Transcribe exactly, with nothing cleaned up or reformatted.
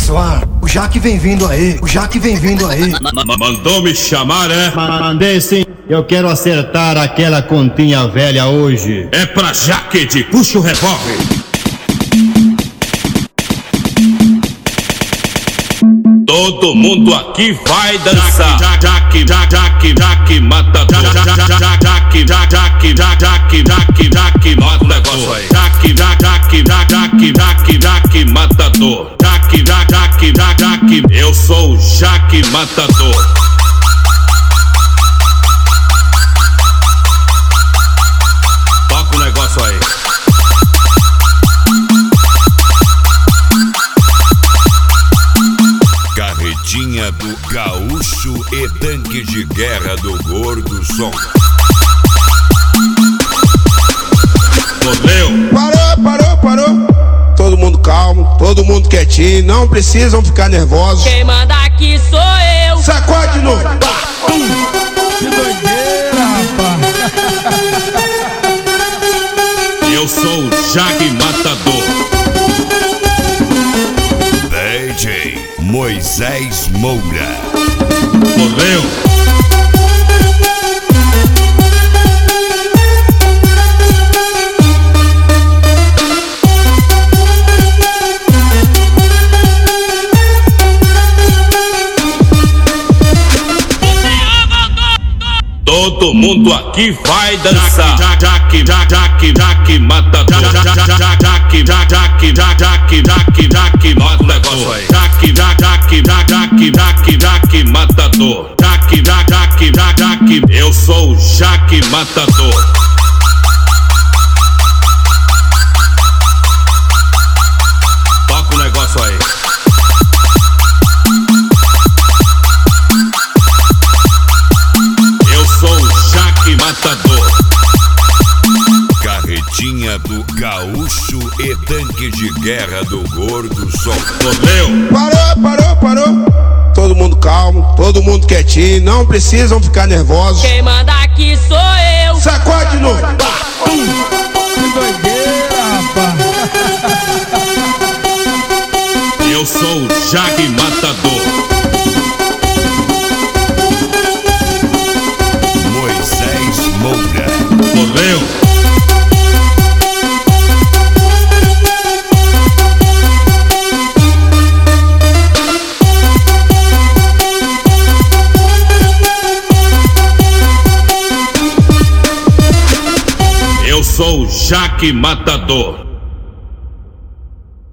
pessoal, o Jaque vem vindo aí, o Jaque vem vindo aí. Mandou me chamar, é? Mandei sim, eu quero acertar aquela continha velha hoje. É pra Jaquede, puxa o revólver. Todo mundo aqui vai dançar. Jaque, Jaque, Jaque, Jaque, matador. Jaque, Jaque, Jaque, Jaque, Jaque, Jaque, mata o negócio aí. Jaque, Jaque, Jaque, Jaque, Jaque, matador. Jaque, Jaque, Jaque, Jaque, eu sou o Jaque Matador. Toca o negócio aí. Carretinha do Gaúcho e tanque de guerra do Gordo Som. Morreu. Parou, parou, parou. Todo mundo calmo, todo mundo quietinho. Não precisam ficar nervosos. Quem manda aqui sou eu. Sacode de novo. Que doideira, rapaz. Eu sou o Jaque Matador. D J Moisés Moura. Morreu. Todo mundo aqui vai dançar. Jaque, Jaque, Jaque, matador. Jaque, Jaque, Jaque, Jaque, Jaque, mata o negócio aí. Jaque, Jaque, Jaque, Jaque, Jaque, matador. Jaque, Jaque, Jaque, eu sou o Jaque Matador. Toca o negócio aí. Matador. Carretinha do Gaúcho e tanque de guerra do Gordo Som. Morreu. Parou, parou, parou. Todo mundo calmo, todo mundo quietinho. Não precisam ficar nervosos. Quem manda aqui sou eu. Sacode de novo. Que doideira, rapaz. Eu sou o Jaque Matador. Morreu. Eu sou o Jaque Matador.